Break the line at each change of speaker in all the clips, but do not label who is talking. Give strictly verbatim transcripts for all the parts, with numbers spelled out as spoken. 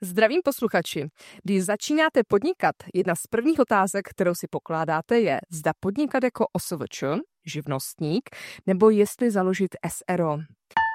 Zdravím posluchači. Když začínáte podnikat, jedna z prvních otázek, kterou si pokládáte, je, zda podnikat jako O S V Č, živnostník, nebo jestli založit S R O.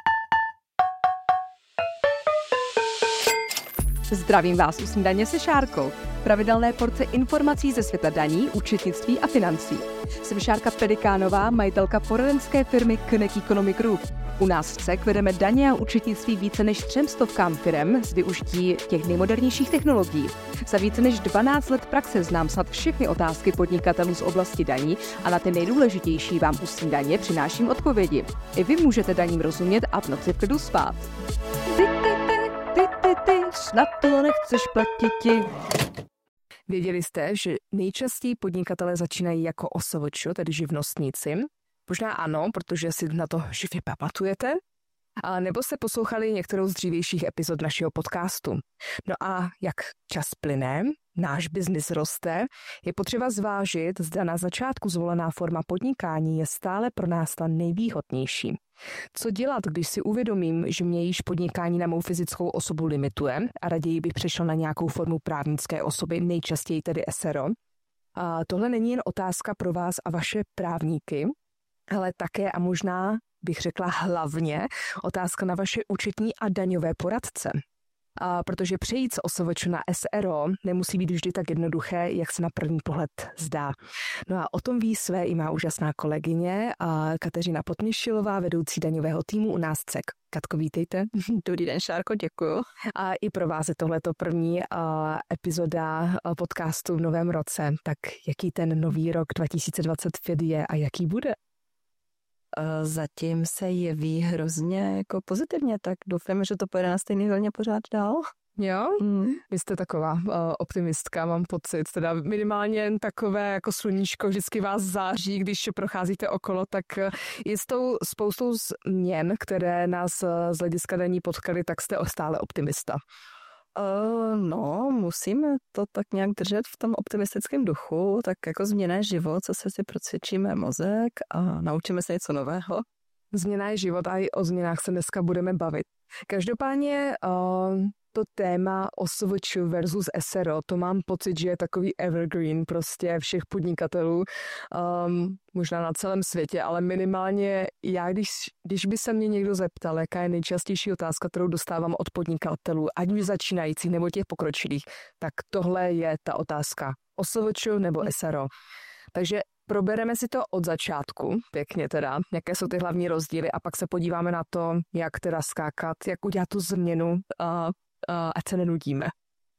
Zdravím vás u Snídaně se Šárkou. Pravidelné porce informací ze světa daní, účetnictví a financí. Jsem Šárka Pedikánová, majitelka poradenské firmy Knek Economy Group. U nás v C E K vedeme daně a účetnictví více než třem stovkám firem s využití těch nejmodernějších technologií. Za více než dvanáct let praxe znám snad všechny otázky podnikatelů z oblasti daní a na ty nejdůležitější vám u Snídaně přináším odpovědi. I vy můžete daním rozumět a v noci v klidu spát. Ty, ty, ty, ty, ty, ty, snad to nechceš platiti. Věděli jste, že nejčastěji podnikatelé začínají jako O S V Č, tedy živnostníci? Možná ano, protože si na to živě pamatujete, ale nebo se poslouchali některou z dřívějších epizod našeho podcastu. No a jak čas plyne, náš biznis roste, je potřeba zvážit, zda na začátku zvolená forma podnikání je stále pro nás ta nejvýhodnější. Co dělat, když si uvědomím, že mě již podnikání na mou fyzickou osobu limituje a raději bych přešel na nějakou formu právnické osoby, nejčastěji tedy S R O? A tohle není jen otázka pro vás a vaše právníky, ale také a možná bych řekla hlavně otázka na vaše účetní a daňové poradce. A protože přejít z O S V Č na S R O nemusí být vždy tak jednoduché, jak se na první pohled zdá. No a o tom ví své i má úžasná kolegyně a Kateřina Potměšilová, vedoucí daňového týmu u nás C E K. Katko, vítejte.
Dobrý den, Šárko, děkuju.
A i pro vás je tohleto první uh, epizoda uh, podcastu v novém roce. Tak jaký ten nový rok dva tisíce dvacet pět je a jaký bude?
Zatím se jeví hrozně jako pozitivně, tak doufáme, že to pojede na stejný vlně pořád dál.
Jo?
Mm.
Vy jste taková uh, optimistka, mám pocit. Teda minimálně jen takové jako sluníčko vždycky vás září, když procházíte okolo, tak uh, i s tou spoustou změn, které nás uh, z hlediska daní potkaly, tak jste stále optimista.
Uh, no, musíme to tak nějak držet v tom optimistickém duchu, tak jako změna je život, co se si procvičíme mozek a naučíme se něco nového.
Změna je život a i o změnách se dneska budeme bavit. Každopádně uh, to téma O S V Č versus S R O, to mám pocit, že je takový evergreen prostě všech podnikatelů, um, možná na celém světě, ale minimálně já, když, když by se mě někdo zeptal, jaká je nejčastější otázka, kterou dostávám od podnikatelů, ať už začínajících nebo těch pokročilých, tak tohle je ta otázka. O S V Č nebo S R O. Takže probereme si to od začátku, pěkně teda, jaké jsou ty hlavní rozdíly a pak se podíváme na to, jak teda skákat, jak udělat tu změnu, a, a, ať se nenudíme.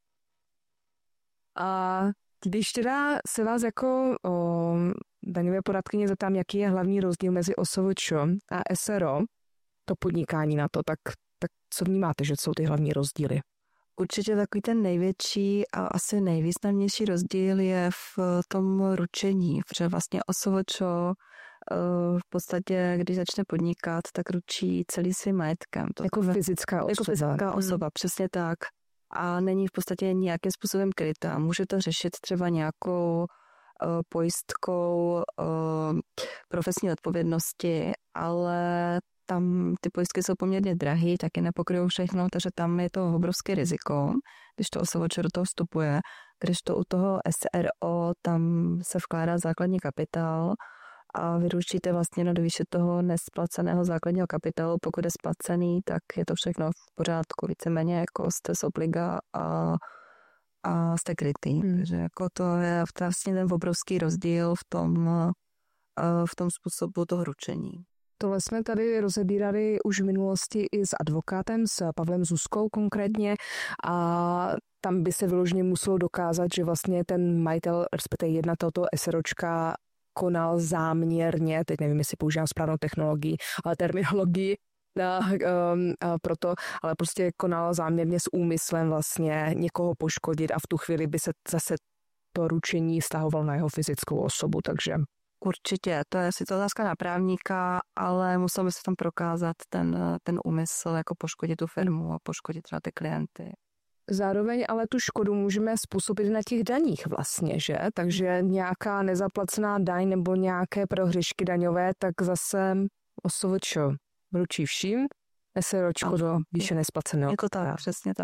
A když teda se vás jako o, daňové poradkyně zeptám, jaký je hlavní rozdíl mezi O S V Č a S R O, to podnikání na to, tak, tak co vnímáte, že jsou ty hlavní rozdíly?
Určitě takový ten největší a asi nejvýznamnější rozdíl je v tom ručení, protože vlastně O S V Č v podstatě, když začne podnikat, tak ručí celý svým majetkem. To
jako
takové,
fyzická osoba.
Jako fyzická osoba,
hmm.
přesně tak. A není v podstatě nějakým způsobem krytá. Může to řešit třeba nějakou uh, pojistkou uh, profesní odpovědnosti, ale tam ty pojistky jsou poměrně drahé, taky nepokryjou všechno, takže tam je to obrovské riziko, když to O S V Č do toho vstupuje. Když to u toho S R O, tam se vkládá základní kapitál a vyručíte vlastně do výše toho nesplaceného základního kapitálu. Pokud je splacený, tak je to všechno v pořádku, víceméně jako jste z obliga a, a jste krytý. Hmm. Takže jako to je vlastně ten obrovský rozdíl v tom, v tom způsobu toho ručení.
Tohle jsme tady rozebírali už v minulosti i s advokátem, s Pavlem Zuzkou konkrétně a tam by se vyloženě muselo dokázat, že vlastně ten majitel, respektive jedna tohoto SROčka konal záměrně, teď nevím, jestli používám správnou technologii, ale terminologii a, um, a proto, ale prostě konal záměrně s úmyslem vlastně někoho poškodit a v tu chvíli by se zase to ručení vztahovalo na jeho fyzickou osobu, takže...
Určitě, to je sice otázka na právníka, ale musel by se tam prokázat ten, ten úmysl jako poškodit tu firmu a poškodit třeba ty klienty.
Zároveň ale tu škodu můžeme způsobit na těch daních vlastně, že? Takže nějaká nezaplacená daň nebo nějaké prohřešky daňové, tak zase O S V Č ručí vším, SROčko do výše nesplaceného.
Je to tak, přesně tak.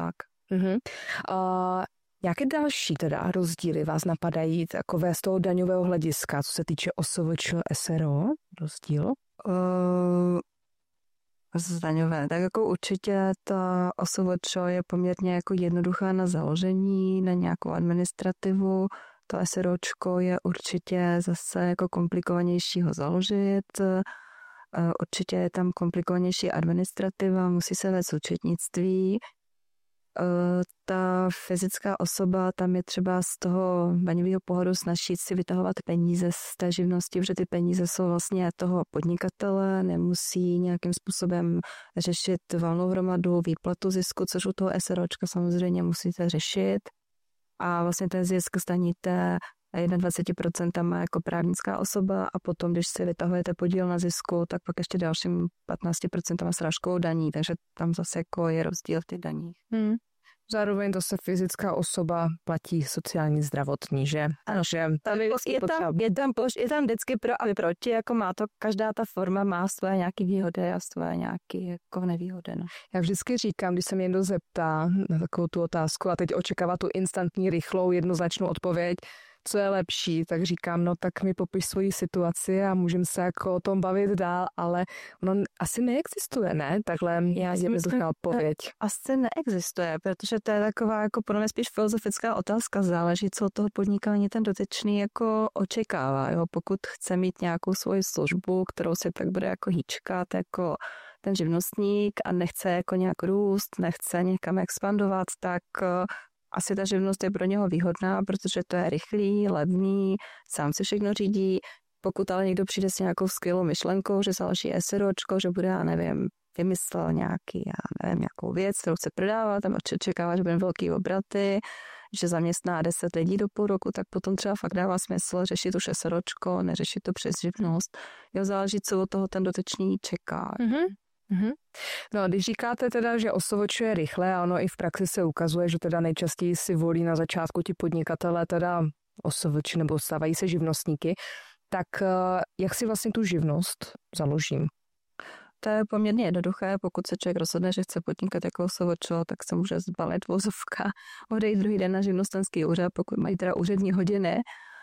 Uh-huh. Uh, jaké další teda rozdíly vás napadají takové z toho daňového hlediska, co se týče O S V Č, S R O? Rozdíl?
Uh, zdaňové. Tak jako určitě ta O S V Č je poměrně jako jednoduchá na založení, na nějakou administrativu. To SROčko je určitě zase jako komplikovanější ho založit. Určitě je tam komplikovanější administrativa, musí se vést účetnictví. Ta fyzická osoba, tam je třeba z toho daňového pohledu snažit si vytahovat peníze z té živnosti, protože ty peníze jsou vlastně toho podnikatele, nemusí nějakým způsobem řešit valnou hromadu, výplatu zisku, což u toho SROčka samozřejmě musíte řešit. A vlastně ten zisk zdaníte dvacet jedna procent jako právnická osoba a potom, když si vytahujete podíl na zisku, tak pak ještě dalším patnáct procent srážkovou daní, takže tam zase jako je rozdíl v těch daních.
Hmm. Zároveň to se fyzická osoba platí sociální zdravotní, že?
Ano,
že
tam je, je, tam, je, tam, je tam vždycky pro a proti, jako má to, každá ta forma má své nějaké výhody a své nějaké jako nevýhody. No.
Já vždycky říkám, když se mě někdo zeptá na takovou tu otázku a teď očekává tu instantní, rychlou, jednoznačnou odpověď, co je lepší, tak říkám, no tak mi popiš svoji situaci a můžeme se jako o tom bavit dál, ale ono asi neexistuje, ne? Takhle já jednoduchá odpověď.
Asi neexistuje, protože to je taková jako podle mě spíš filozofická otázka, záleží, co od toho podnikání ten dotyčný jako očekává. Jo? Pokud chce mít nějakou svoji službu, kterou si tak bude jako hýčkat, jako ten živnostník a nechce jako nějak růst, nechce někam expandovat, tak asi ta živnost je pro něho výhodná, protože to je rychlý, levný, sám si všechno řídí. Pokud ale někdo přijde s nějakou skvělou myšlenkou, že založí SROčko, že bude, já nevím, vymyslel nějaký, já nevím, nějakou věc, kterou chce prodávat, tam očekává, že bude velký obraty, že zaměstná deset lidí do půl roku, tak potom třeba fakt dává smysl řešit už SROčko, neřešit to přes živnost. Jo, záleží, co od toho ten dotyčný čeká.
Mm-hmm. Mm-hmm. No a když říkáte teda, že O S V Č je rychle a ono i v praxi se ukazuje, že teda nejčastěji si volí na začátku ti podnikatelé teda O S V Č nebo stávají se živnostníky, tak jak si vlastně tu živnost založím?
To je poměrně jednoduché, pokud se člověk rozhodne, že chce podnikat jako O S V Č, tak se může zbalit vozovka, odejít druhý den na živnostenský úřad, pokud mají teda úřední hodiny,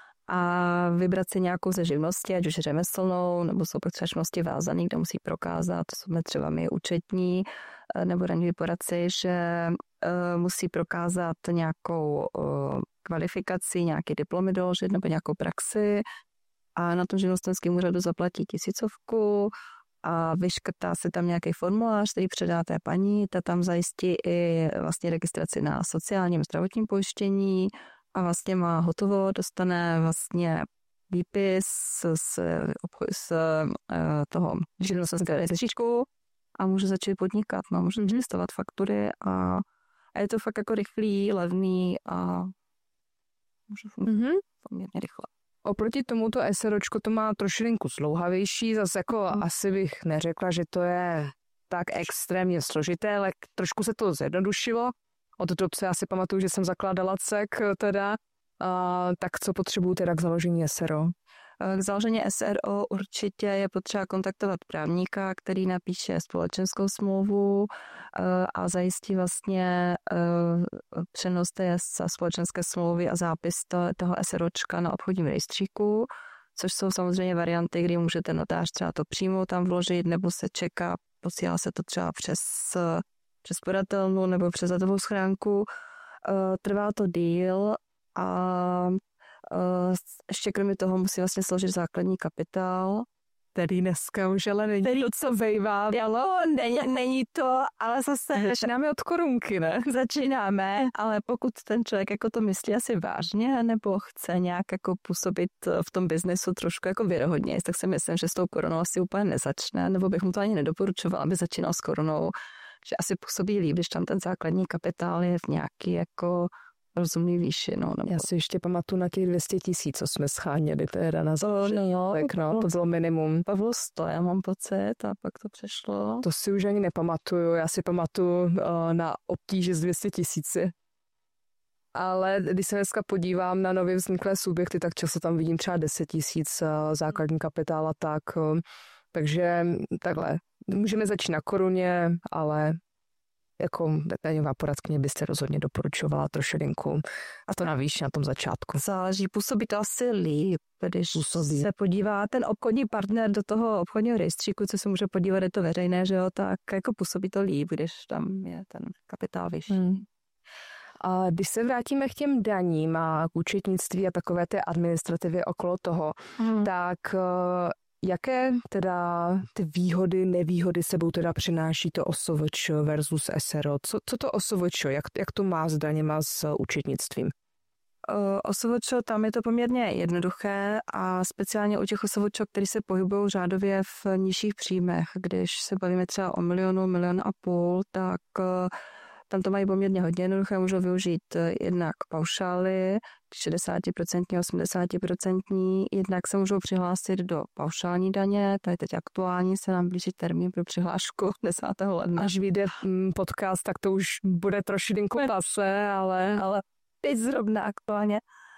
a vybrat si nějakou ze živnosti, ať už řemeslnou, nebo jsou pro živnosti vázaný, kde musí prokázat, to jsme třeba my účetní, nebo daňoví poradci, že uh, musí prokázat nějakou uh, kvalifikaci, nějaký diplomy doložit nebo nějakou praxi a na tom živnostenském úřadu zaplatí tisícovku a vyškrtá se tam nějaký formulář, který předá té paní, ta tam zajistí i vlastně registraci na sociálním zdravotním pojištění, a vlastně má hotovo, dostane vlastně výpis z, z toho živnostenského rejstříčku a může začít podnikat, no, může listovat faktury a, a je to fakt jako rychlý, levný a může fungovat mm-hmm. poměrně rychle.
Oproti tomuto SROčko to má trošilinku zdlouhavější, zase jako mm. asi bych neřekla, že to je tak extrémně složité, ale trošku se to zjednodušilo. Od dob se asi pamatuju, že jsem zakládala cek teda, a, tak co potřebuju teda k založení S R O?
K založení S R O určitě je potřeba kontaktovat právníka, který napíše společenskou smlouvu a zajistí vlastně přenos té společenské smlouvy a zápis toho SROčka na obchodním rejstříku, což jsou samozřejmě varianty, kdy můžete notář třeba to přímo tam vložit, nebo se čeká, posílá se to třeba přes přes podatelnu nebo přes datovou schránku. Trvá to díl a ještě kromě toho musí vlastně složit základní kapitál,
který dneska už ale není
který,
to, co vejvá.
Jo, není, není to, ale zase...
Začínáme od korunky, ne?
Začínáme, ale pokud ten člověk jako to myslí asi vážně, nebo chce nějak jako působit v tom biznesu trošku jako věrohodně, tak si myslím, že s tou korunou asi úplně nezačne, nebo bych mu to ani nedoporučoval, aby začínal s korunou, že asi působí líp, když tam ten základní kapitál je v nějaký jako rozumný výši. No, nebo...
Já si ještě pamatuju na těch dvě stě tisíc, co jsme scháněli teda na založení.
No,
no, to bylo minimum.
To bylo sto, já mám pocit, a pak to přešlo.
To si už ani nepamatuju. Já si pamatuju uh, na obtíže z dvě stě tisíci. Ale když se dneska podívám na nově vzniklé subjekty, tak často tam vidím třeba deset tisíc uh, základní kapitál a tak. Uh, takže takhle. Můžeme začít na koruně, ale jako daňová poradkyně byste rozhodně doporučovala trošilinku a to navíc na tom začátku?
Záleží, působí to asi líp, když
působí.
se podívá ten obchodní partner do toho obchodního rejstříku, co se může podívat, je to veřejné, že jo, tak jako působí to líp, když tam je ten kapitál vyšší. Hmm.
A když se vrátíme k těm daním a k účetnictví a takové té administrativě okolo toho, hmm. tak jaké teda ty výhody, nevýhody sebou teda přináší to O S V Č versus S R O? Co, co to O S V Č, jak, jak to má s daněma, s účetnictvím?
O S V Č, tam je to poměrně jednoduché a speciálně u těch O S V Č, který se pohybují řádově v nižších příjmech, když se bavíme třeba o milionu, milion a půl, tak tam to mají poměrně hodně jednoduché, můžou využít jednak paušály, šedesát procent, osmdesát procent, jednak se můžou přihlásit do paušální daně, to je teď aktuální, se nám blíží termín pro přihlášku desátého ledna.
Až vyjde podcast, tak to už bude trošilinku pase, ale...
ale teď zrovna aktuálně.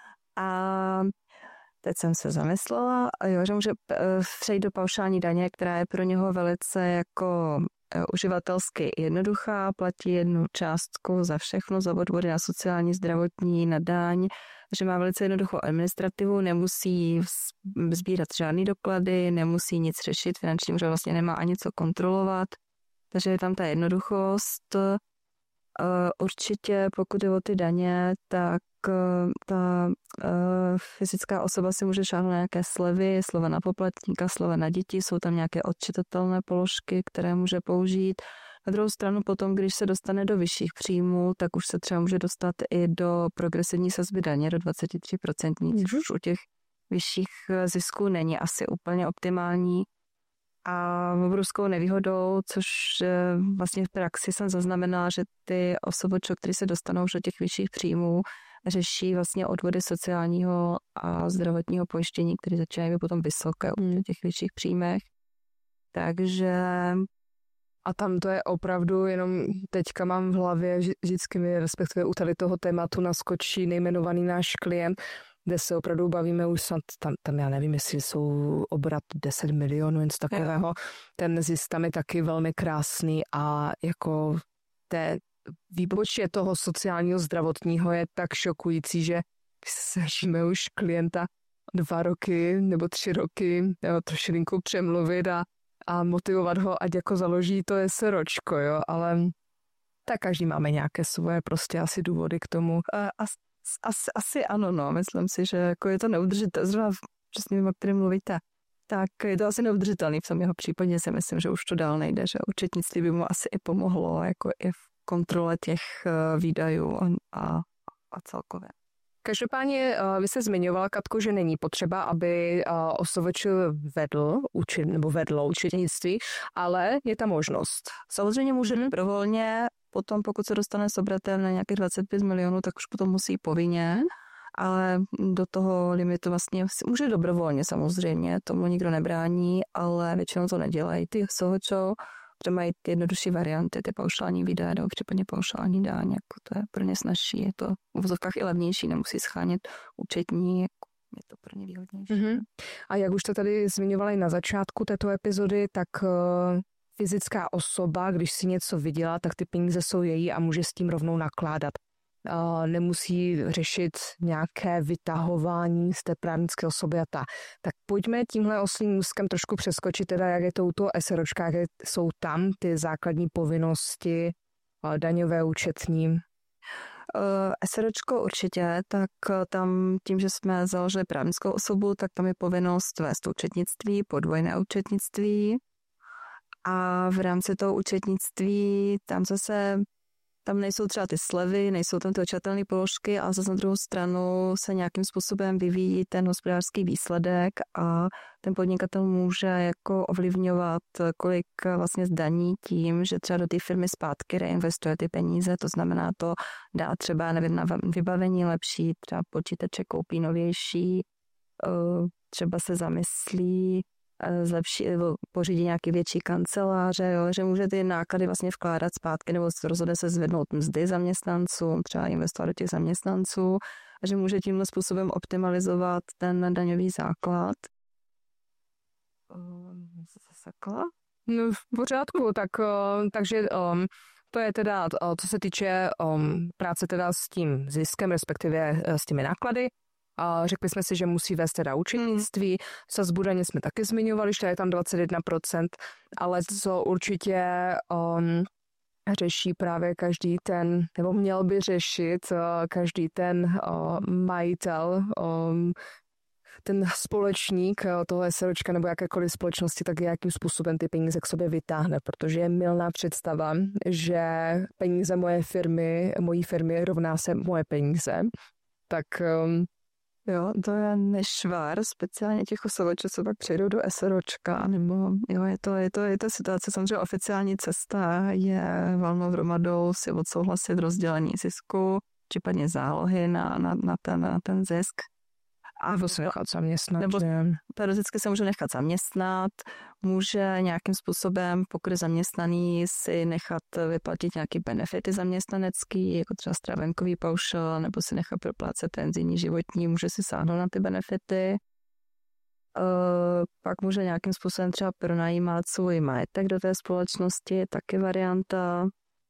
A teď jsem se zamyslela, jo, že může přejít do paušální daně, která je pro něho velice jako uživatelsky jednoduchá, platí jednu částku za všechno, za odvody na sociální, zdravotní, na daň, že má velice jednoduchou administrativu, nemusí sbírat žádný doklady, nemusí nic řešit, finanční úřad vlastně nemá ani co kontrolovat, takže je tam ta jednoduchost. Určitě, pokud je o ty daně, tak ta fyzická osoba si může šáhnout na nějaké slevy, sleva na poplatníka, sleva na děti, jsou tam nějaké odčitatelné položky, které může použít. Na druhou stranu potom, když se dostane do vyšších příjmů, tak už se třeba může dostat i do progresivní sazby daně, do dvacet tři procent, což už u těch vyšších zisků není asi úplně optimální. A obrovskou nevýhodou, což vlastně v praxi jsem zaznamenala, že ty O S V Č, které se dostanou už do těch vyšších příjmů, řeší vlastně odvody sociálního a zdravotního pojištění, které začínají být potom vysoké u těch vyšších příjmech. Takže...
A tam to je opravdu jenom teďka mám v hlavě, vždycky mi respektive u tady toho tématu naskočí nejmenovaný náš klient, kde se opravdu bavíme už snad, tam, tam já nevím, jestli jsou obrat deset milionů, něco takového. Ten zisk tam je taky velmi krásný a jako té výpočet toho sociálního zdravotního je tak šokující, že se snažíme už klienta dva roky nebo tři roky jo, trošilinku přemluvit a, a motivovat ho, ať jako založí to SROčko, jo, ale tak každý máme nějaké svoje prostě asi důvody k tomu.
As, as, asi ano, no, myslím si, že jako je to neudržitelné, zrovna přesně vím, o kterém mluvíte, tak je to asi neudržitelný v tom jeho případě, si myslím, že už to dál nejde, že účetnictví by mu asi i pomohlo, jako i v kontrole těch výdajů a, a celkově.
Každopádně vy se zmiňovala, Katko, že není potřeba, aby O S V Č vedl učit, nebo vedlo účetnictví, ale je ta možnost.
Samozřejmě může dobrovolně, potom pokud se dostane s obratem na nějakých dvacet pět milionů, tak už potom musí povinně, ale do toho limitu vlastně může dobrovolně samozřejmě, tomu nikdo nebrání, ale většinou to nedělají ty O S V Č, že mají ty jednodušší varianty, ty paušální výdaje nebo případně paušální daň, jako to je pro ně snazší, je to v uvozovkách i levnější, nemusí schánět účetní, jako je to pro ně výhodnější.
Mm-hmm. A jak už to tady zmiňovala i na začátku této epizody, tak uh, fyzická osoba, když si něco vydělá, tak ty peníze jsou její a může s tím rovnou nakládat. Uh, nemusí řešit nějaké vytahování z té právnické osoby a ta. Tak pojďme tímhle oslím můstkem trošku přeskočit, teda jak je to u toho SROčka, jaké jsou tam ty základní povinnosti uh, daňové, účetní.
Uh, SROčko určitě, tak tam tím, že jsme založili právnickou osobu, tak tam je povinnost vést účetnictví, podvojné účetnictví a v rámci toho účetnictví tam zase tam nejsou třeba ty slevy, nejsou tam ty očekatelné položky, ale zase na druhou stranu se nějakým způsobem vyvíjí ten hospodářský výsledek a ten podnikatel může jako ovlivňovat, kolik vlastně zdaní tím, že třeba do té firmy zpátky reinvestuje ty peníze, to znamená to dá třeba nevím, na vybavení lepší, třeba počítače koupí novější, třeba se zamyslí, zlepší, pořídí nějaký větší kanceláře, jo, že může ty náklady vlastně vkládat zpátky nebo rozhodne se zvednout mzdy zaměstnancům, třeba investovat do těch zaměstnanců a že může tímhle způsobem optimalizovat ten daňový základ.
No, v pořádku, tak, takže um, to je teda, co se týče um, práce teda s tím ziskem, respektive s těmi náklady. A řekli jsme si, že musí vést teda účetnictví. Sazbu daně jsme taky zmiňovali, že je tam dvacet jedna procent, ale co určitě um, řeší právě každý ten, nebo měl by řešit uh, každý ten uh, majitel, um, ten společník uh, toho SROčka nebo jakékoliv společnosti, tak jakým způsobem ty peníze k sobě vytáhne, protože je mylná představa, že peníze moje firmy, mojí firmy rovná se moje peníze. Tak um,
jo, to je nešvar, speciálně těch osobočů, co pak přijdou do SROčka, nebo jo, je to, je to, je to situace, samozřejmě oficiální cesta je valnou hromadou si odsouhlasit rozdělení zisku, případně zálohy na, na, na, ten, na ten zisk.
A nebo se nechat zaměstnat.
Nebo teoreticky se může nechat zaměstnat, může nějakým způsobem, pokud je zaměstnaný, si nechat vyplatit nějaké benefity zaměstnanecký, jako třeba stravenkový paušal, nebo si nechat proplácet penzijní životní, může si sáhnout na ty benefity. Pak může nějakým způsobem třeba pronajímat svůj majetek do té společnosti, taky varianta,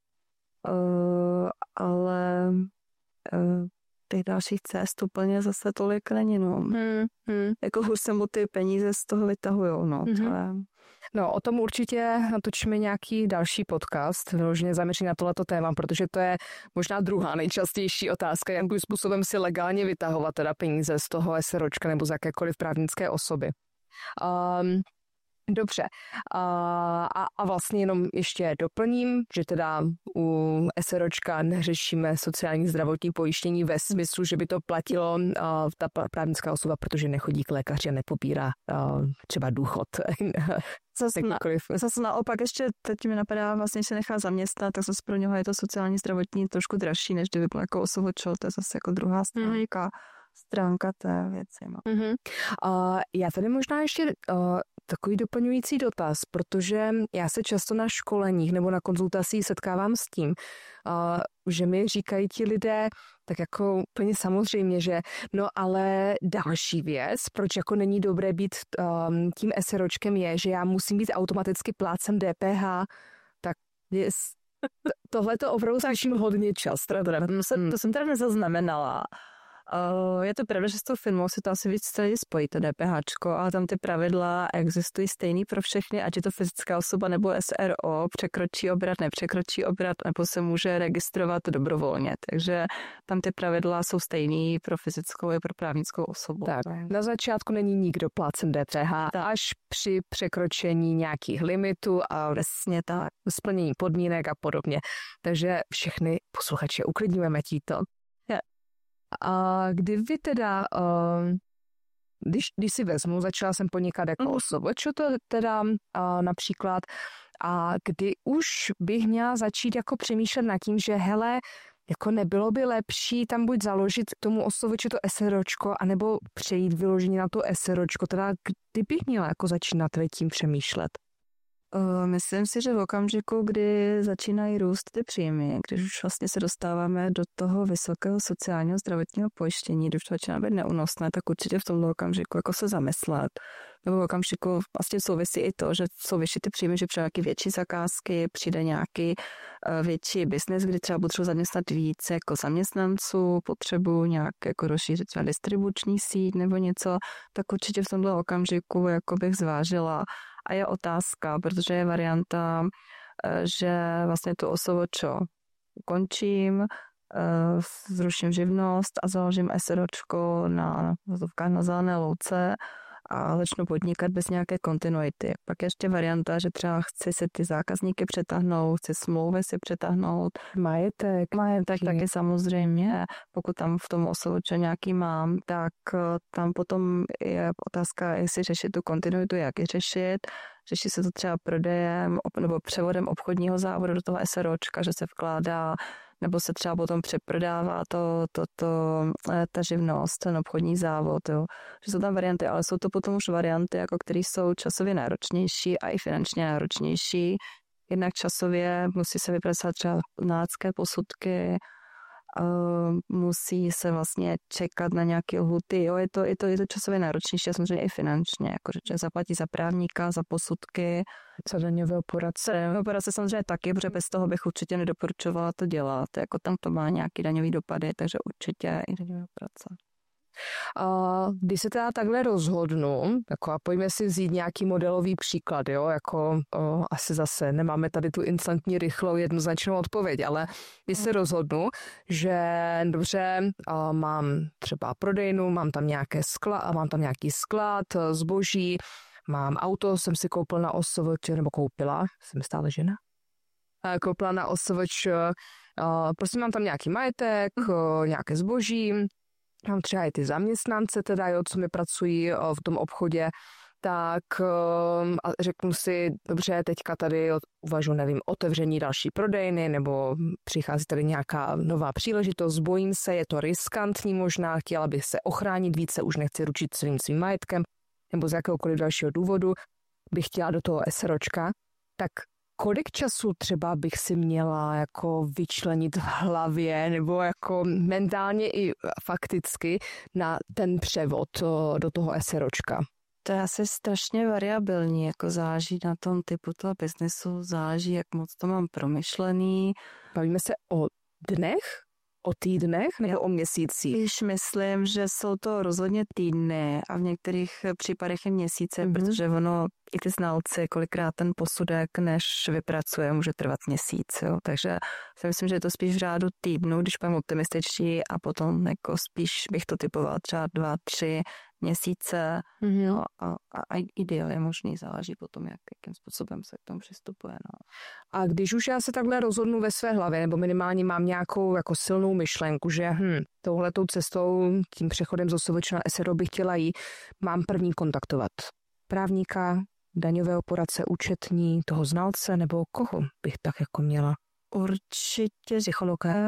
ale těch dalších cest úplně zase tolik není, no.
Hmm, hmm.
Jako hůř se mu ty peníze z toho vytahujou, no.
Mm-hmm.
To je...
No, o tom určitě natočíme nějaký další podcast, vyloženě zaměřený na tohleto téma, protože to je možná druhá nejčastější otázka, jakým způsobem si legálně vytahovat teda peníze z toho SROčka nebo z jakékoliv právnické osoby. Um, Dobře. A, a vlastně jenom ještě doplním, že teda u SROčka neřešíme sociální zdravotní pojištění ve smyslu, že by to platilo uh, ta právnická osoba, protože nechodí k lékaři a nepobírá uh, třeba důchod.
Zase, na, zase naopak ještě teď mi napadá, vlastně, že se nechá zaměstnat, tak zase pro něho je to sociální zdravotní trošku dražší, než kdyby bylo jako osovočo, to je zase jako druhá stránka. Mm-hmm. stránka té věci. No.
Mm-hmm. Uh, já tady možná ještě uh, takový doplňující dotaz, protože já se často na školeních nebo na konzultacích setkávám s tím, uh, že mi říkají ti lidé, tak jako úplně samozřejmě, že no ale další věc, proč jako není dobré být um, tím SROčkem je, že já musím být automaticky plátcem D P H, tak yes. Tohle to opravdu slyším hodně často.
To, jsem, to jsem teda nezaznamenala. Uh, je to pravda, že s tou firmou se to asi víc celý spojí, to DPHčko, ale tam ty pravidla existují stejný pro všechny, ať je to fyzická osoba nebo S R O, překročí obrat, nepřekročí obrat, nebo se může registrovat dobrovolně. Takže tam ty pravidla jsou stejný pro fyzickou i pro právnickou osobu.
Tak, na začátku není nikdo plácem D P H, tak. Až při překročení nějakých limitů a vlastně ta splnění podmínek a podobně. Takže všechny posluchače uklidňujeme títo. A kdy vy teda, uh, když, když si vezmu, začala jsem podnikat jako mm. osoba, čo to teda uh, například, a kdy už bych měla začít jako přemýšlet nad tím, že hele, jako nebylo by lepší tam buď založit tomu osovoči to SROčko, anebo přejít vyloženě na to SROčko, teda kdy bych měla jako začínat tím přemýšlet?
Myslím si, že v okamžiku, kdy začínají růst ty příjmy, když už vlastně se dostáváme do toho vysokého sociálního zdravotního pojištění, když to začíná být neúnosné, tak určitě v tomto okamžiku jako se zamyslet. Nebo v okamžiku vlastně souvisí i to, že jsou vyšší ty příjmy, že přijde nějaké větší zakázky, přijde nějaký větší biznes, kdy třeba potřebuji zaměstnat více jako zaměstnanců, potřebuji nějak jako rozšířit třeba distribuční síť nebo něco, tak určitě v tomto okamžiku jako bych zvážila. A je otázka, protože je varianta, že vlastně tu osovočo ukončím, zruším živnost a založím SROčko na, na, na zelené louce a začnu podnikat bez nějaké kontinuity. Pak je ještě varianta, že třeba chci si ty zákazníky přetáhnout, chci smlouvy si přetáhnout.
Majetek.
Majetek taky samozřejmě. Pokud tam v tom osovoče nějaký mám, tak tam potom je otázka, jestli řešit tu kontinuitu, jak ji řešit. Řeší se to třeba prodejem nebo převodem obchodního závodu do toho SROčka, že se vkládá nebo se třeba potom přeprodává to, to, to, ta živnost, ten obchodní závod. Jo. Že jsou tam varianty, ale jsou to potom už varianty, jako které jsou časově náročnější a i finančně náročnější. Jednak časově musí se vypracovat třeba znalecké posudky Uh, musí se vlastně čekat na nějaké lhuty. Jo, je to, je to, je to časově náročnější a samozřejmě i finančně, jako že zaplatí za právníka, za posudky.
Za daňového poradce.
Daňového poradce samozřejmě taky, protože bez toho bych určitě nedoporučovala to dělat. Jako tam to má nějaký daňový dopady, takže určitě i daňového poradce.
A když se teda takhle rozhodnu, jako a pojďme si vzít nějaký modelový příklad, jo, jako o, asi zase nemáme tady tu instantní, rychlou, jednoznačnou odpověď, ale když se rozhodnu, že dobře, a mám třeba prodejnu, mám tam nějaké skla, a mám tam nějaký sklad, zboží, mám auto, jsem si koupil na O S V Č, nebo koupila, jsem stále žena, a koupila na O S V Č, a prostě mám tam nějaký majetek, mm. nějaké zboží, mám třeba i ty zaměstnance, teda, jo, co mi pracují v tom obchodě, tak a řeknu si, dobře, teďka tady uvažuji, nevím, otevření další prodejny, nebo přichází tady nějaká nová příležitost, bojím se, je to riskantní možná, chtěla bych se ochránit více, už nechci ručit celým svým majetkem, nebo z jakéhokoliv dalšího důvodu bych chtěla do toho SROčka, tak kolik času třeba bych si měla jako vyčlenit v hlavě nebo jako mentálně i fakticky na ten převod do toho SROčka?
To je asi strašně variabilní, jako záleží na tom typu toho biznesu, záleží, jak moc to mám promyšlený.
Bavíme se o dnech? O týdnech nebo o měsících?
Když myslím, že jsou to rozhodně týdny a v některých případech i měsíce, mm-hmm. protože ono, i ty znalci, kolikrát ten posudek, než vypracuje, může trvat měsíc. Jo? Takže si myslím, že je to spíš v řádu týdnu, když budeme optimističtí a potom jako spíš bych to typoval třeba dva, tři měsíce. Mm-hmm. No, a, a, a ideál je možný, záleží potom, jak, jakým způsobem se k tomu přistupuje. No.
A když už já se takhle rozhodnu ve své hlavě, nebo minimálně mám nějakou jako silnou myšlenku, že hm, touhletou cestou, tím přechodem z O S V Č na S R O bych chtěla jít, mám první kontaktovat právníka, daňového poradce, účetní, toho znalce, nebo koho bych tak jako měla?
Určitě psychologa.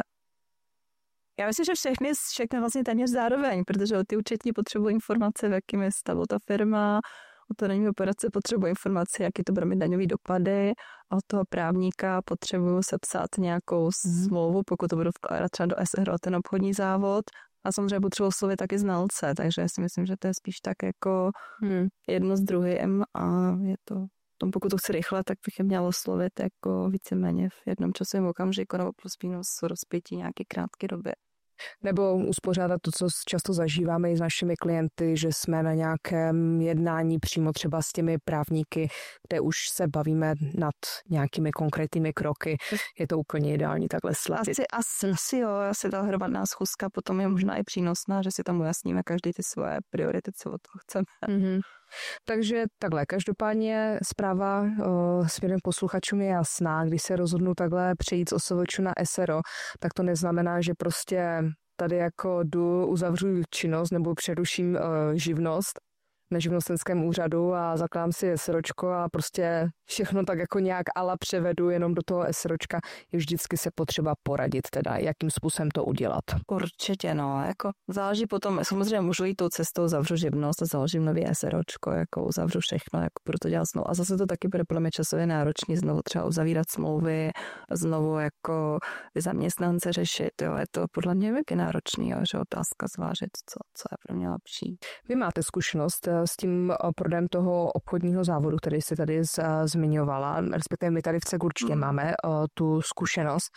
Já myslím, že všechny, všechny vlastně téměř zároveň, protože ty účetní potřebují informace, v jakém je stavu ta firma, o to daňového poradce potřebují informace, jaký to bude mít daňový dopady, a od toho právníka potřebuju sepsat nějakou smlouvu, pokud to budu vkládat třeba do S R O, ten obchodní závod, a samozřejmě potřebuji oslovit taky znalce, takže já si myslím, že to je spíš tak jako hmm. jedno s druhým a je to, tom, pokud to chci rychle, tak bych je měla oslovit jako víceméně v jednom časovém okamžiku nebo plus minus rozpětí nějaké krátké doby.
Nebo uspořádat to, co často zažíváme i s našimi klienty, že jsme na nějakém jednání přímo třeba s těmi právníky, kde už se bavíme nad nějakými konkrétními kroky. Je to úplně ideální takhle sladit.
Asi, asi, asi jo, asi ta hromadná schůzka potom je možná i přínosná, že si tam ujasníme každý ty svoje priority, co od toho chceme.
Mm-hmm. Takže takhle, každopádně zpráva o, směrem posluchačům je jasná. Když se rozhodnu takhle přejít z O S V Č na S R O, tak to neznamená, že prostě tady jako jdu, uzavřu činnost nebo přeruším o, živnost na živnostenském úřadu a zakládám si SROčko a prostě všechno tak jako nějak ala převedu jenom do toho SROčka. Je vždycky se potřeba poradit teda, jakým způsobem to udělat.
Určitě no, jako záleží potom, samozřejmě můžu jít tou cestou, zavřu živnost a založím nový SROčko, jako uzavřu všechno, jako budu to dělat znovu. A zase to taky bude podle mě časově náročný, znovu třeba uzavírat smlouvy, znovu jako zaměstnance řešit, jo, je to podle mě velmi náročný, jo, že otázka zvážit, co, co je pro mě lepší.
Vy máte zkušenost s tím prodejem toho obchodního závodu, který jsi tady z, zmiňovala, respektive my tady v C E G určitě mm. máme uh, tu zkušenost.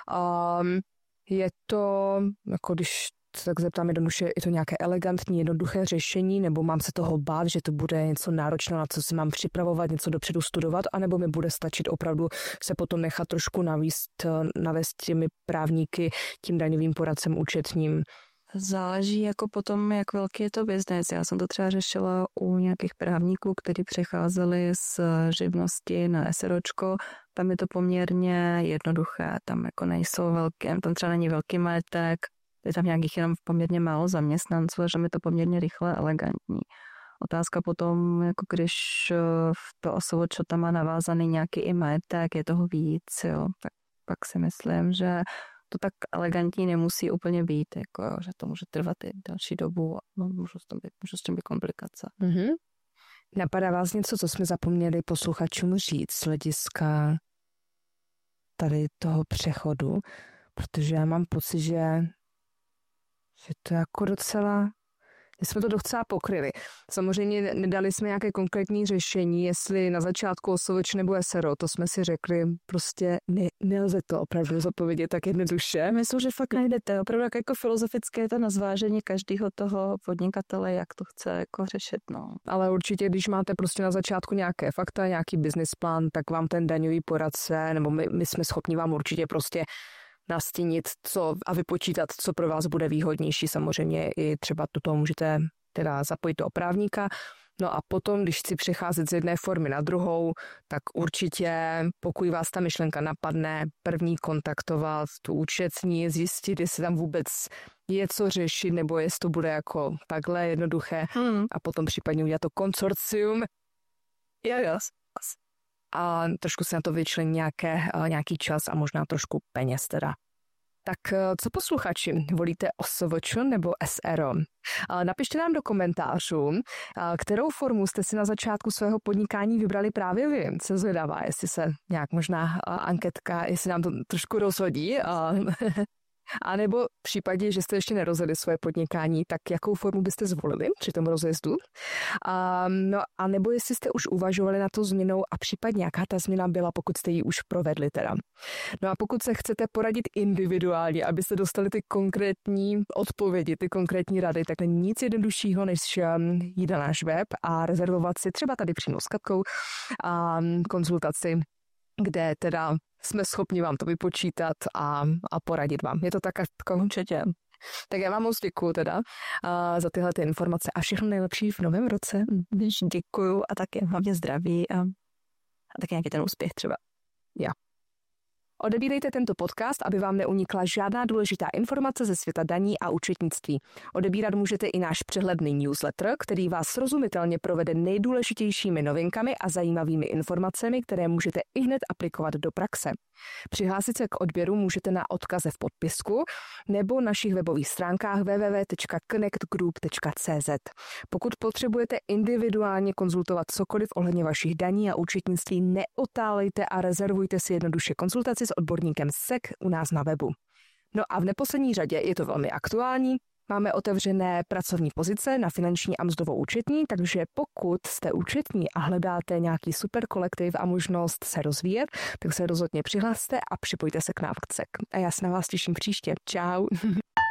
Um, je to, jako když se tak zeptám jednoduše, je to nějaké elegantní, jednoduché řešení, nebo mám se toho bát, že to bude něco náročného, na co si mám připravovat, něco dopředu studovat, anebo mi bude stačit opravdu se potom nechat trošku navíst, navést těmi právníky, tím daňovým poradcem, účetním.
Záleží jako potom, jak velký je to biznes. Já jsem to třeba řešila u nějakých právníků, kteří přecházeli z živnosti na SROčko. Tam je to poměrně jednoduché, tam jako nejsou velké, tam třeba není velký majetek, je tam nějakých jenom poměrně málo zaměstnanců, a že mi to poměrně rychle, elegantní. Otázka potom, jako když v to O S V Č tam má navázaný nějaký i majetek, je toho víc, jo, tak pak si myslím, že to tak elegantní nemusí úplně být, jako, že to může trvat i další dobu a no, můžu s tím být, můžu s tím být komplikace.
Mm-hmm. Napadá vás něco, co jsme zapomněli posluchačům říct z hlediska tady toho přechodu? protože já mám pocit, že, že to je jako docela... My jsme to docela pokryli. Samozřejmě nedali jsme nějaké konkrétní řešení, jestli na začátku O S V Č nebo S R O, to jsme si řekli, prostě ne, nelze to opravdu zodpovědět tak jednoduše.
Myslím, že fakt najdete opravdu jako filozofické to na zvážení každého toho podnikatele, jak to chce jako řešit. No.
Ale určitě, když máte prostě na začátku nějaké fakta, nějaký business plán, tak vám ten daňový poradce, nebo my, my jsme schopni vám určitě prostě nastínit co a vypočítat, co pro vás bude výhodnější. Samozřejmě i třeba do toho můžete teda zapojit do právníka. No a potom, když chci přecházet z jedné formy na druhou, tak určitě, pokud vás ta myšlenka napadne, první kontaktovat tu účetní, zjistit, jestli tam vůbec je co řešit, nebo jestli to bude jako takhle jednoduché hmm. a potom případně udělat to konsorcium.
Jo, jo.
A trošku se na to vyčlení nějaké, nějaký čas a možná trošku peněz teda. Tak co posluchači, volíte O S V Č nebo S R O? Napište nám do komentářů, kterou formu jste si na začátku svého podnikání vybrali právě vy. Jsem zvědavá, jestli se nějak možná anketka, jestli nám to trošku rozhodí. A nebo v případě, že jste ještě nerozjeli svoje podnikání, tak jakou formu byste zvolili při tom rozjezdu? A, no a nebo jestli jste už uvažovali na to změnou a případně jaká ta změna byla, pokud jste ji už provedli teda. No a pokud se chcete poradit individuálně, abyste dostali ty konkrétní odpovědi, ty konkrétní rady, tak není nic jednoduššího, než jít na náš web a rezervovat si třeba tady přímo s Katkou a konzultaci, kde teda jsme schopni vám to vypočítat a, a poradit vám. Je to tak, Katko?
Určitě.
Tak já vám moc děkuju teda a za tyhle ty informace a všechno nejlepší v novém roce.
Děkuju a také hlavně zdraví a, a taky nějaký ten úspěch třeba.
Já. Odebírejte tento podcast, aby vám neunikla žádná důležitá informace ze světa daní a účetnictví. Odebírat můžete i náš přehledný newsletter, který vás srozumitelně provede nejdůležitějšími novinkami a zajímavými informacemi, které můžete ihned aplikovat do praxe. Přihlásit se k odběru můžete na odkaze v podpisku nebo našich webových stránkách w w w tečka connect group tečka c z. Pokud potřebujete individuálně konzultovat cokoliv ohledně vašich daní a účetnictví, neotálejte a rezervujte si jednoduše konzultaci s odborníkem S E K u nás na webu. No a v neposlední řadě je to velmi aktuální. Máme otevřené pracovní pozice na finanční a mzdovou účetní, takže pokud jste účetní a hledáte nějaký super kolektiv a možnost se rozvíjet, tak se rozhodně přihlaste a připojte se k nám k C E K. A já se na vás těším příště. Čau.